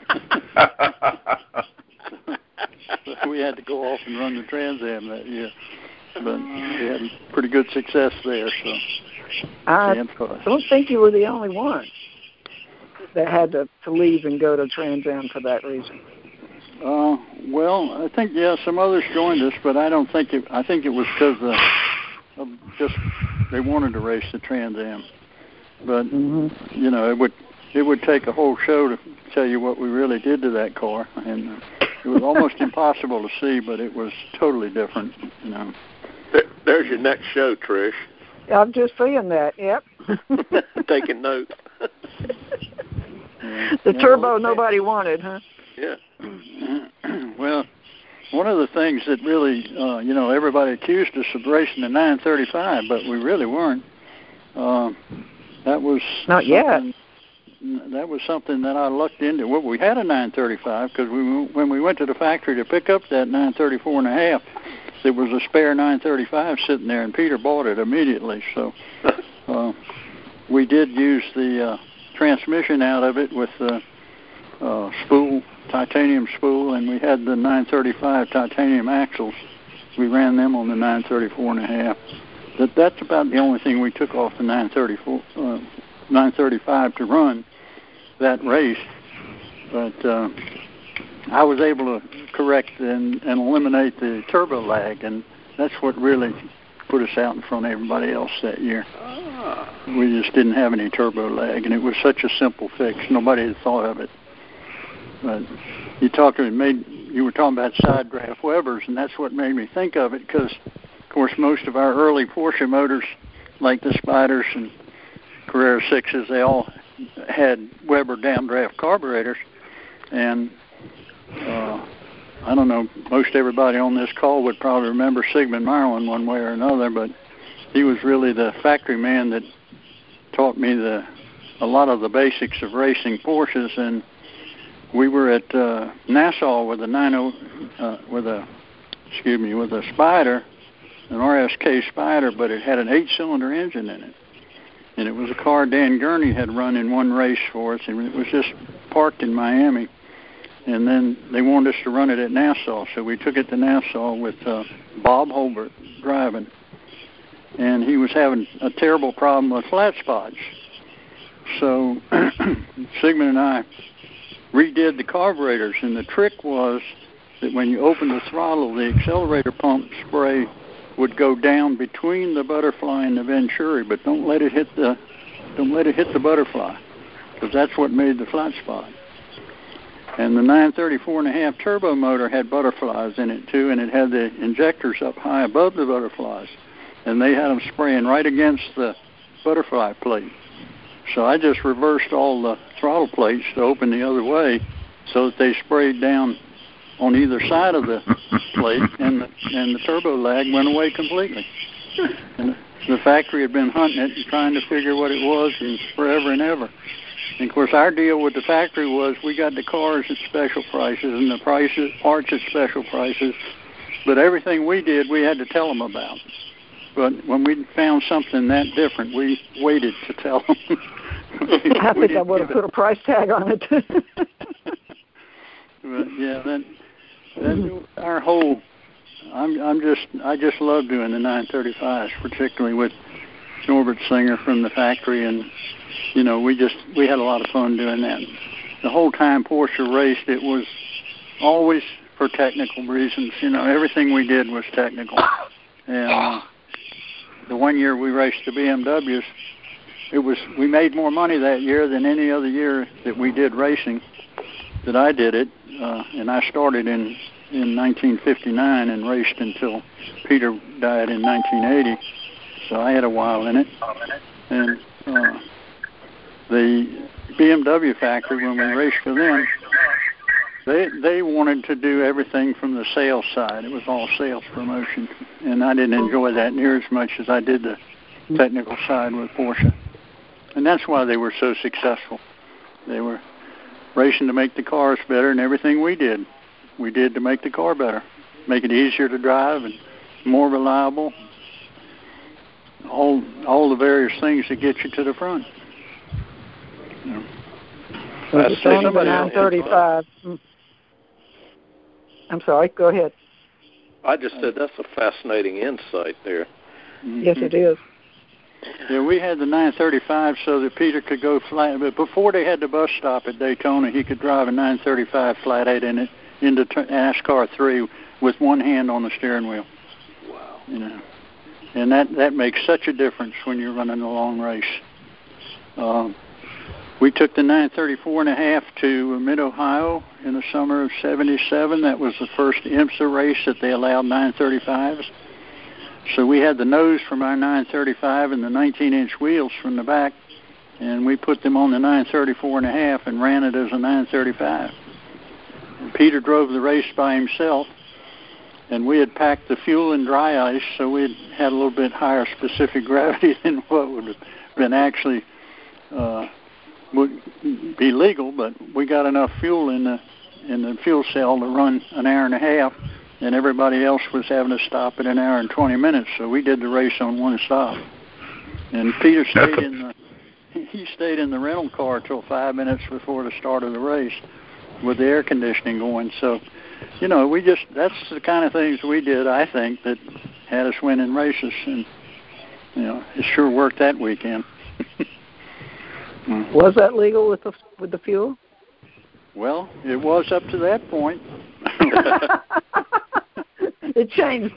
So we had to go off and run the Trans Am that year. But we had pretty good success there. So I don't think you were the only one that had to, to leave and go to Trans Am for that reason. Uh, well, I think, yeah, some others joined us, but I don't think it, I think it was because uh, of just they wanted to race the Trans Am. But, mm-hmm. you know, it would it would take a whole show to tell you what we really did to that car. And uh, it was almost impossible to see, but it was totally different, you know. There, there's your next show, Trish. I'm just seeing that, yep. Taking notes. Yeah. The yeah, turbo well, nobody wanted, huh? Yeah. Well, one of the things that really, uh, you know, everybody accused us of racing the nine thirty-five, but we really weren't. Uh, that was not yet. That was something that I lucked into. Well, we had a nine thirty-five because we, when we went to the factory to pick up that nine thirty-four and a half, there was a spare nine thirty-five sitting there, and Peter bought it immediately. So uh, we did use the uh, transmission out of it with the uh, spool, titanium spool, and we had the nine thirty-five titanium axles. We ran them on the nine thirty-four and a half. That that's about the only thing we took off the nine thirty-four, uh, nine thirty-five to run that race. But uh, I was able to correct and, and eliminate the turbo lag, and that's what really put us out in front of everybody else that year. Ah. We just didn't have any turbo lag, and it was such a simple fix. Nobody had thought of it. But you talked, it made you were talking about side draft Webers, and that's what made me think of it. Because, of course, most of our early Porsche motors, like the Spyders and Carrera sixes, they all had Weber downdraft carburetors, and uh, I don't know, most everybody on this call would probably remember Sigmund Marlin one way or another, but he was really the factory man that taught me the a lot of the basics of racing Porsches. And we were at uh, Nassau with a nine oh uh, with a excuse me, with a Spider, an R S K Spider, but it had an eight-cylinder engine in it. And it was a car Dan Gurney had run in one race for us, and it was just parked in Miami. And then they wanted us to run it at Nassau, so we took it to Nassau with uh, Bob Holbert driving. And he was having a terrible problem with flat spots. So Sigmund and I redid the carburetors, and the trick was that when you opened the throttle, the accelerator pump spray would go down between the butterfly and the Venturi, but don't let it hit the don't let it hit the butterfly, because that's what made the flat spot. And the nine thirty-four and a half turbo motor had butterflies in it too, and it had the injectors up high above the butterflies, and they had them spraying right against the butterfly plate. So I just reversed all the throttle plates to open the other way, so that they sprayed down on either side of the plate, and the, and the turbo lag went away completely. And the factory had been hunting it and trying to figure what it was, and forever and ever. And of course, our deal with the factory was we got the cars at special prices and the prices parts at special prices, but everything we did, we had to tell them about. But when we found something that different, we waited to tell them. I think I would have put a price tag on it. But yeah, that, that our whole. I'm I'm just I just love doing the nine thirty-fives, particularly with Norbert Singer from the factory, and you know we just we had a lot of fun doing that. The whole time Porsche raced, it was always for technical reasons. You know, everything we did was technical. And uh, the one year we raced the B M Ws, it was we made more money that year than any other year that we did racing. That I did it, uh, and I started in in nineteen fifty-nine and raced until Peter died in nineteen eighty. So I had a while in it. And uh, the B M W factory, when we raced for them, they they wanted to do everything from the sales side. It was all sales promotion, and I didn't enjoy that near as much as I did the technical side with Porsche. And that's why they were so successful. They were racing to make the cars better, and everything we did, we did to make the car better, make it easier to drive and more reliable. All all the various things that get you to the front. You know. Well, the same the nine thirty-five. I'm sorry. Go ahead. I just said that's a fascinating insight there. Mm-hmm. Yes, it is. Yeah, we had the nine thirty-five so that Peter could go flat. But before they had the bus stop at Daytona, he could drive a nine thirty-five flat eight in it into NASCAR three with one hand on the steering wheel. Wow. You know, and that that makes such a difference when you're running a long race. Um, we took the nine thirty-four and a half to Mid-Ohio in the summer of seventy-seven. That was the first IMSA race that they allowed nine thirty-fives. So we had the nose from our nine thirty-five and the nineteen inch wheels from the back, and we put them on the nine thirty-four and a half and ran it as a nine thirty-five. And Peter drove the race by himself, and we had packed the fuel in dry ice, so we had a little bit higher specific gravity than what would have been actually uh, would be legal, but we got enough fuel in the in the fuel cell to run an hour and a half. And everybody else was having to stop at an hour and twenty minutes, so we did the race on one stop. And Peter stayed in the he stayed in the rental car till five minutes before the start of the race, with the air conditioning going. So, you know, we just that's the kind of things we did. I think that had us winning races, and you know, it sure worked that weekend. Was that legal with the with the fuel? Well, it was up to that point. It changed.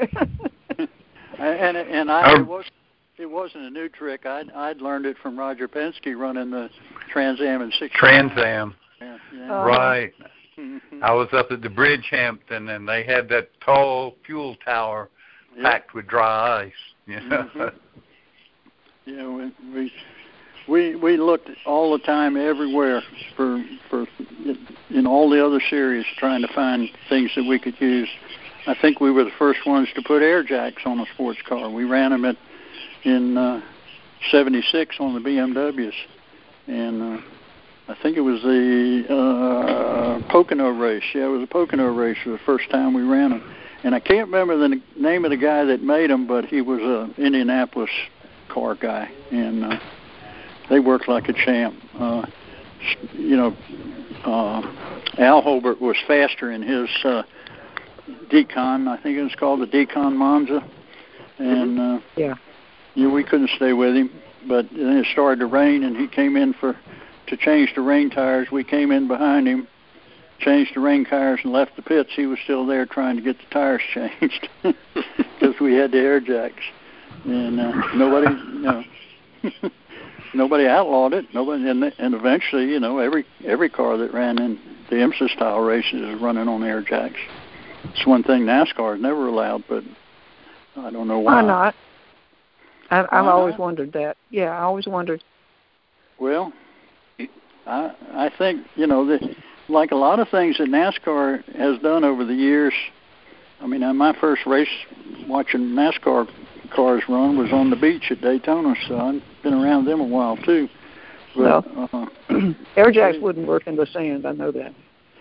and and I it was it wasn't a new trick. I'd I'd learned it from Roger Penske running the Trans Am in sixty. Trans Am. Yeah, yeah. Uh-huh. Right. I was up at the Bridgehampton, and they had that tall fuel tower yep. packed with dry ice. You know? Mm-hmm. Yeah, we, we we we looked all the time everywhere for for in all the other series trying to find things that we could use. I think we were the first ones to put air jacks on a sports car. We ran them at, in uh, seventy-six on the B M Ws, and uh, I think it was the uh, Pocono race. Yeah, it was a Pocono race for the first time we ran them. and I can't remember the name of the guy that made them, but he was a Indianapolis car guy, and uh, they worked like a champ. Uh, you know, uh, Al Holbert was faster in his uh, Decon. I think it was called the Decon Monza, and uh, yeah, you know, we couldn't stay with him. But then it started to rain, and he came in for to change the rain tires. We came in behind him, changed the rain tires, and left the pits. He was still there trying to get the tires changed because we had the air jacks, and uh, nobody, you know, nobody outlawed it. Nobody, and, and eventually, you know, every every car that ran in the IMSA style races is running on air jacks. It's one thing NASCAR has never allowed, but I don't know why. Why not? I, I've why always not? wondered that. Yeah, I always wondered. Well, I I think, you know, the, like a lot of things that NASCAR has done over the years. I mean, my first race watching NASCAR cars run was on the beach at Daytona, so I've been around them a while too. But, Well, uh, air jacks wouldn't work in the sand. I know that.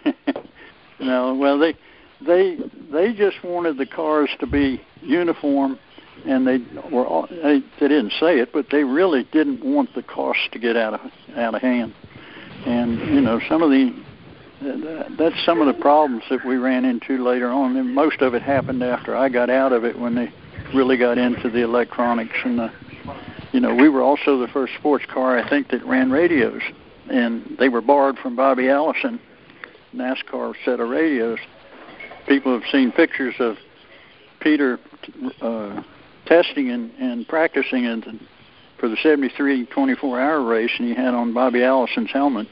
no, well, they they they just wanted the cars to be uniform, and they were all, they, they didn't say it, but they really didn't want the costs to get out of out of hand. And you know, some of the that's some of the problems that we ran into later on, and most of it happened after I got out of it when they really got into the electronics. And the, you know, we were also the first sports car, I think, that ran radios, and they were borrowed from Bobby Allison, NASCAR set of radios. People have seen pictures of Peter uh, testing and, and practicing it for the seventy-three twenty-four hour race, and he had on Bobby Allison's helmet.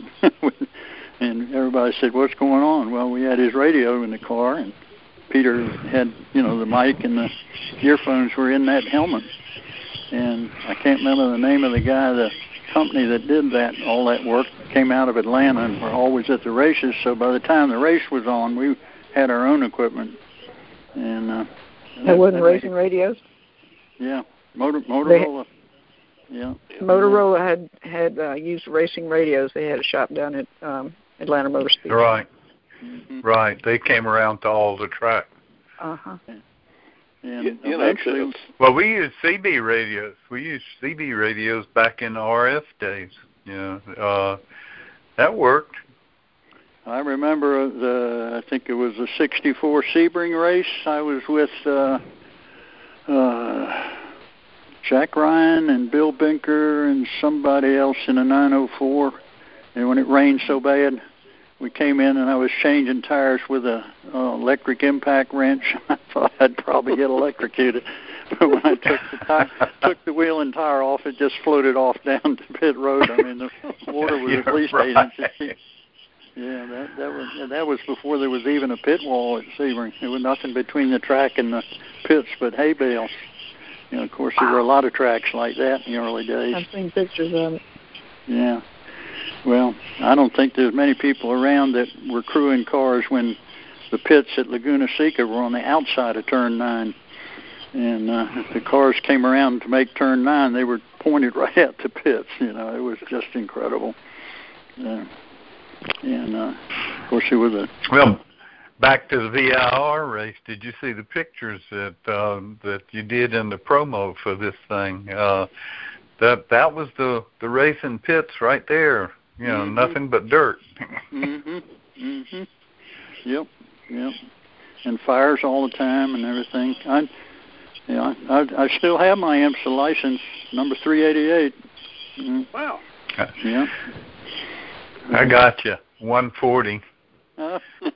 And everybody said, "What's going on?" Well, we had his radio in the car, and Peter had, you know, the mic and the earphones were in that helmet. And I can't remember the name of the guy, the company that did that, all that work, came out of Atlanta and were always at the races. So by the time the race was on, we had our own equipment. And uh, There wasn't racing radios? Yeah, Motor, Motorola. They, yeah. Motorola had had uh, used racing radios. They had a shop down at um, Atlanta Motor Speedway. Right. Mm-hmm. Right. They came around to all the track. Uh-huh. And You, you eventually, know, Well, we used C B radios. We used C B radios back in the R F days. You know, uh, that worked. I remember the, I think it was the sixty-four Sebring race. I was with uh, uh, Jack Ryan and Bill Binker and somebody else in a nine oh four. And when it rained so bad, we came in and I was changing tires with a uh, electric impact wrench. I thought I'd probably get electrocuted. But when I took the tire, took the wheel and tire off, it just floated off down to pit road. I mean, the water was at least right. eight inches deep. Yeah, that that was that was before there was even a pit wall at Sebring. There was nothing between the track and the pits but hay bales. You know, of course, there were a lot of tracks like that in the early days. I've seen pictures of it. Yeah. Well, I don't think there's many people around that were crewing cars when the pits at Laguna Seca were on the outside of Turn nine. And uh, if the cars came around to make Turn nine, they were pointed right at the pits. You know, it was just incredible. Uh, and, uh, of course, it was a... Well, back to the V I R race, did you see the pictures that uh, that you did in the promo for this thing? Uh, that that was the, the racing pits right there. You know, mm-hmm. nothing but dirt. mm-hmm. Mm-hmm. Yep. Yep. And fires all the time and everything. I, yeah, I, I still have my IMSA license, number three eighty-eight. Mm. Wow. Yeah. I got you. one forty. Uh,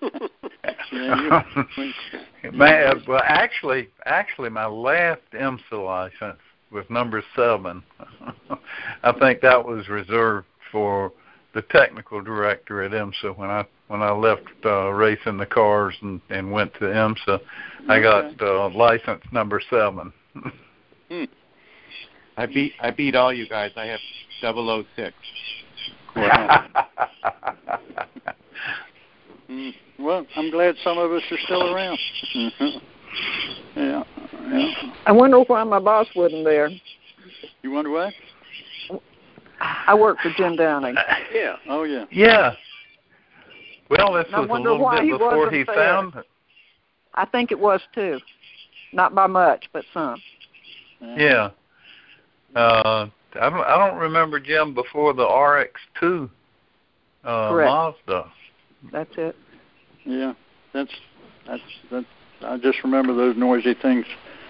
yeah, Man, well, actually, actually, my last IMSA license was number seven. I think that was reserved for the technical director at IMSA when I when I left uh, racing the cars and, and went to IMSA. I got uh, license number seven. hmm. I beat I beat all you guys. I have double oh six. Wow. mm. Well, I'm glad some of us are still around. yeah, yeah. I wonder why my boss wasn't there. You wonder what? I work for Jim Downing. Yeah. Oh, yeah. Yeah. Well, this I was a wonder little why bit he before wasn't he there. found I think it was too. Not by much, but some. Yeah. Uh, I don't. I don't remember Jim before the R X two uh, Mazda. That's it. Yeah, that's that's that's. I just remember those noisy things.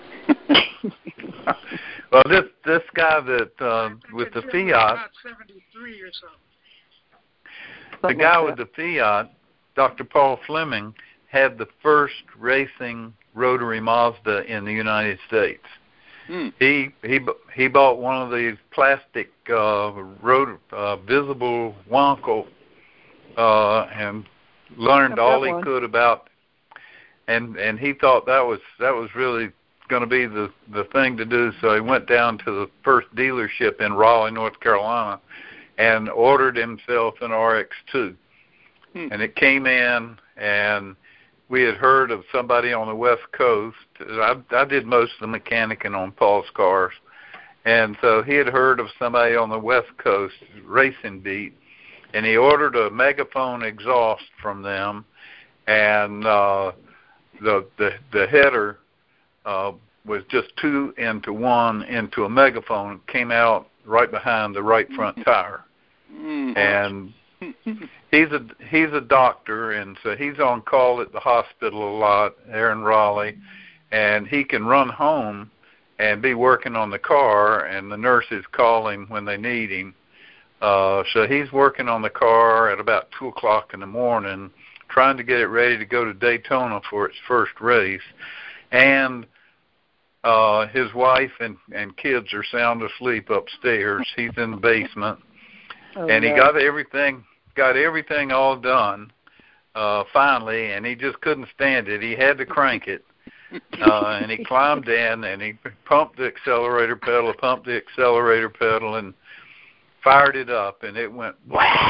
Well, this this guy that uh, with the Fiat, about seventy-three or so. the guy with the Fiat, Doctor Paul Fleming, had the first racing rotary Mazda in the United States. Hmm. He he he bought one of these plastic uh, rot- uh, visible Wankel uh, and learned all he one. could about, and and he thought that was that was really going to be the the thing to do. So he went down to the first dealership in Raleigh, North Carolina, and ordered himself an R X two, hmm. and it came in and. We had heard of somebody on the West Coast. I, I did most of the mechanicking on Paul's cars. And so he had heard of somebody on the West Coast, Racing Beat, and he ordered a megaphone exhaust from them. And uh, the, the, the header uh, was just two into one into a megaphone. It came out right behind the right front tire. Mm-hmm. And he's a he's a doctor, and so he's on call at the hospital a lot there in Raleigh, and he can run home and be working on the car, and the nurses call him when they need him. Uh, so he's working on the car at about two o'clock in the morning, trying to get it ready to go to Daytona for its first race, and uh, his wife and, and kids are sound asleep upstairs. He's in the basement. Oh, and he no. got everything got everything all done uh, finally, and he just couldn't stand it. He had to crank it, uh, and he climbed in, and he pumped the accelerator pedal, pumped the accelerator pedal, and fired it up, and it went whack,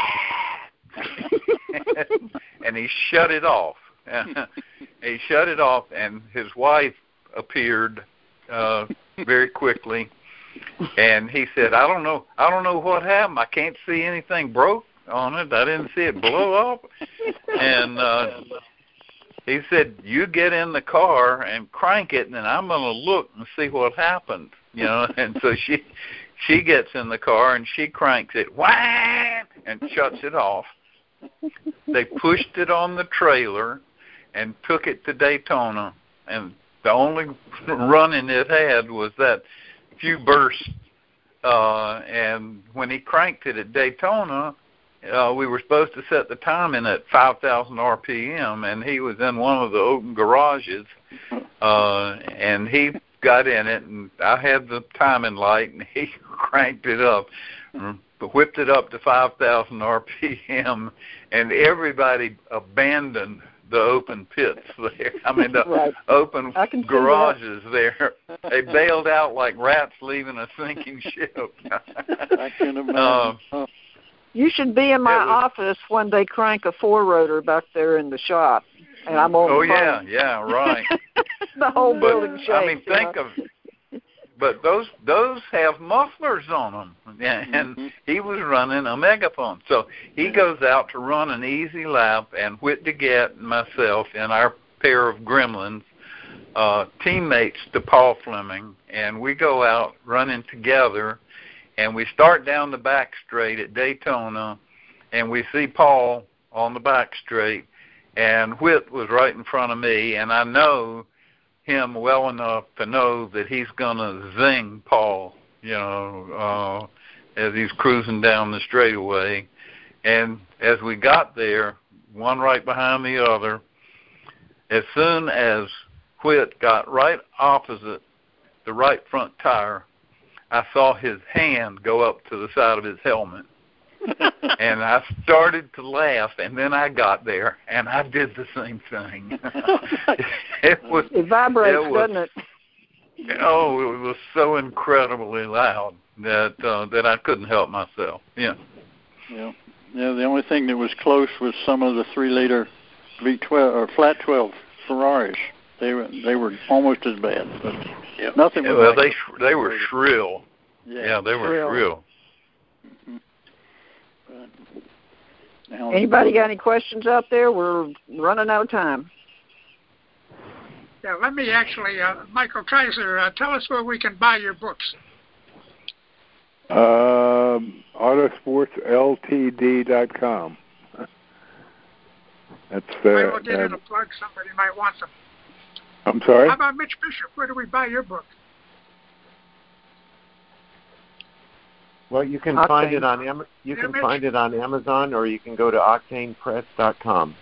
and he shut it off. He shut it off, and his wife appeared uh, very quickly. And he said, I don't know, I don't know what happened. I can't see anything broke on it. I didn't see it blow up. And uh, he said, you get in the car and crank it, and then I'm going to look and see what happened. You know, and so she she gets in the car and she cranks it, wham, and shuts it off. They pushed it on the trailer and took it to Daytona, and the only running it had was that few bursts, uh, and when he cranked it at Daytona, uh, we were supposed to set the time in at five thousand R P M, and he was in one of the open garages, uh, and he got in it, and I had the timing light, and he cranked it up, whipped it up to five thousand R P M, and everybody abandoned the open pits there. I mean, the right. open garages that. there. They bailed out like rats leaving a sinking ship. I can imagine. Um, you should be in my was, office when they crank a four-rotor back there in the shop, and I'm on oh, the yeah, phone. yeah, right. The whole but, building shakes. I mean, think know? of But those those have mufflers on them, and mm-hmm. he was running a megaphone. So he goes out to run an easy lap, and Whit DeGette and myself and our pair of gremlins, uh, teammates to Paul Fleming, and we go out running together, and we start down the back straight at Daytona, and we see Paul on the back straight, and Whit was right in front of me, and I know him well enough to know that he's going to zing Paul, you know, uh, as he's cruising down the straightaway. And as we got there, one right behind the other, as soon as Whit got right opposite the right front tire, I saw his hand go up to the side of his helmet. And I started to laugh, and then I got there, and I did the same thing. it was it vibrates, it was, doesn't it? Oh, it was so incredibly loud that uh, that I couldn't help myself. Yeah. Yeah. Yeah. The only thing that was close was some of the three-liter V twelve or flat twelve Ferraris. They were they were almost as bad, but yeah, nothing. Yeah, was well, like they they were shrill. Yeah, yeah they were shrill. shrill. Mm-hmm. Anybody got any questions out there? We're running out of time. Yeah, let me actually, uh, Michael Kaiser, uh, tell us where we can buy your books. Um, autosports L T D dot com. That's uh, I will get uh, in a plug. Somebody might want them. I'm sorry? How about Mitch Bishop? Where do we buy your book? Well, you can Octane. find it on Am- you Yeah, can Mitch. find it on Amazon, or you can go to octane press dot com.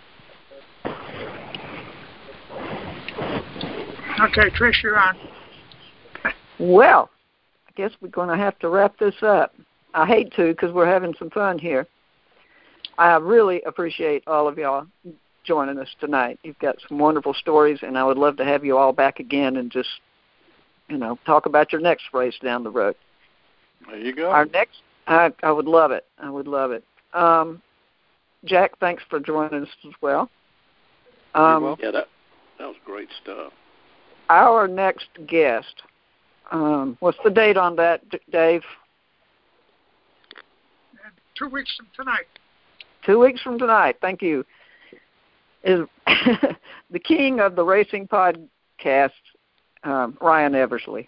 Okay, Trish, you're on. Well, I guess we're going to have to wrap this up. I hate to because we're having some fun here. I really appreciate all of y'all joining us tonight. You've got some wonderful stories, and I would love to have you all back again and just, you know, talk about your next race down the road. There you go. Our next, I, I would love it. I would love it. Um, Jack, thanks for joining us as well. Um, yeah, that that was great stuff. Our next guest, um, what's the date on that, D- Dave? And two weeks from tonight. Two weeks from tonight, thank you, is the king of the racing podcast, um, Ryan Eversley.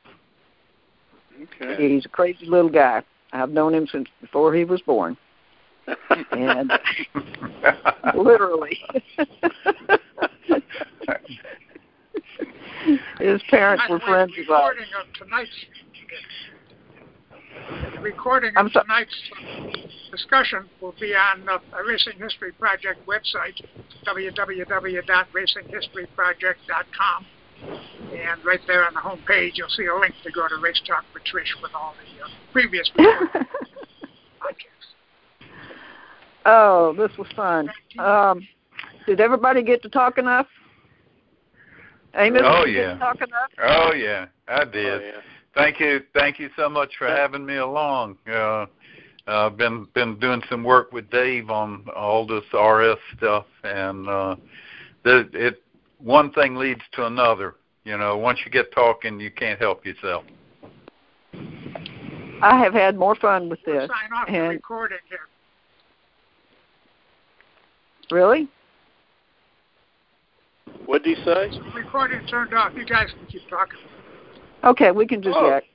Okay. He's a crazy little guy. I've known him since before he was born. And literally. His parents were friends the of ours. recording of tonight's the recording I'm of so- tonight's discussion will be on uh, a Racing History Project website, w w w dot racing history project dot com. And right there on the home page, you'll see a link to go to Race Talk with Trish with all the uh, previous recorded podcasts. Oh, this was fun. Um, did everybody get to talk enough? Amos, Oh, did you yeah. get to talk enough? Oh, yeah, I did. Oh, yeah. Thank you, thank you so much for having me along. Uh, I've been been doing some work with Dave on all this R S stuff, and uh, the, it one thing leads to another. You know, once you get talking, you can't help yourself. I have had more fun with We'll this. sign off the And recording here. really? What did he say? So the recording turned off. You guys can keep talking. Okay, we can just Oh. Jack.